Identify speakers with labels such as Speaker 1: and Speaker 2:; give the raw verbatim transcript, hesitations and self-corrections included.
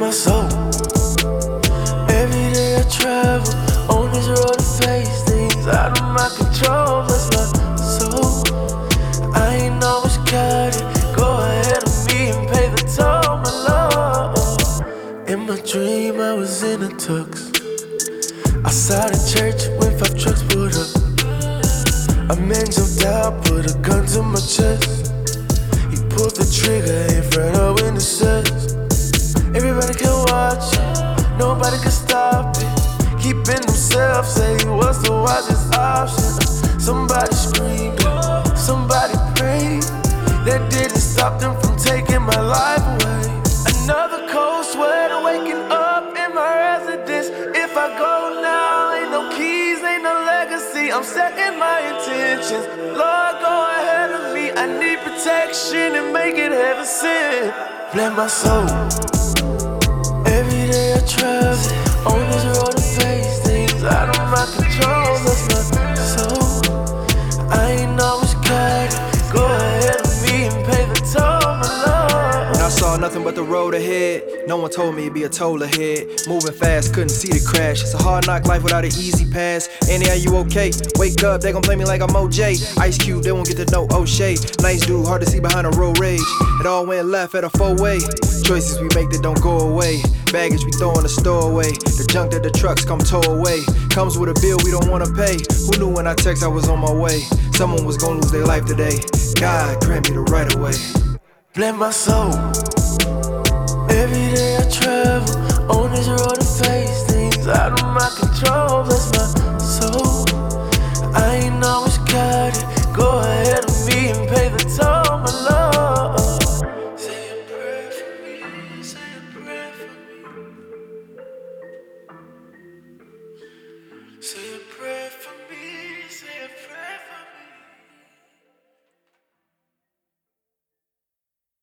Speaker 1: my soul. Every day I travel on this road to face things out of my control. Bless my soul. I ain't always got it. Go ahead of me and pay the toll, my love. In my dream I was in a tux, outside the church when five trucks pulled up. A man jumped out, put a gun to my chest. He pulled the trigger in front of witnesses. Everybody can watch it, nobody can stop it. Keeping themselves, say he was the wisest option. Somebody screamed, somebody prayed. That didn't stop them from taking my life away. Another cold sweat, waking up in my residence. If I go now, ain't no keys, ain't no legacy. I'm setting my intentions. Lord, go ahead of me. I need protection and make it heaven sent. Bless my soul. Every day I travel on this road to face things out of my control. Bless my soul. I ain't always got it. Go ahead of me and pay the toll, my love.
Speaker 2: When I saw nothing but the road ahead, no one told me it'd be a toll ahead. Moving fast, couldn't see the crash. It's a hard knock life without an easy pass. Annie, are you okay? Wake up, they gon' play me like I'm O J. Ice Cube, they won't get to know O'Shea. Nice dude, hard to see behind a road rage. It all went left at a four-way. Choices we make that don't go away. Baggage we throw in the store away. The junk that the trucks come tow away. Comes with a bill we don't wanna pay. Who knew when I text I was on my way? Someone was gonna lose their life today. God grant me the right of way.
Speaker 1: Bless my soul. Every day I travel on this road to face things out of my control. Bless my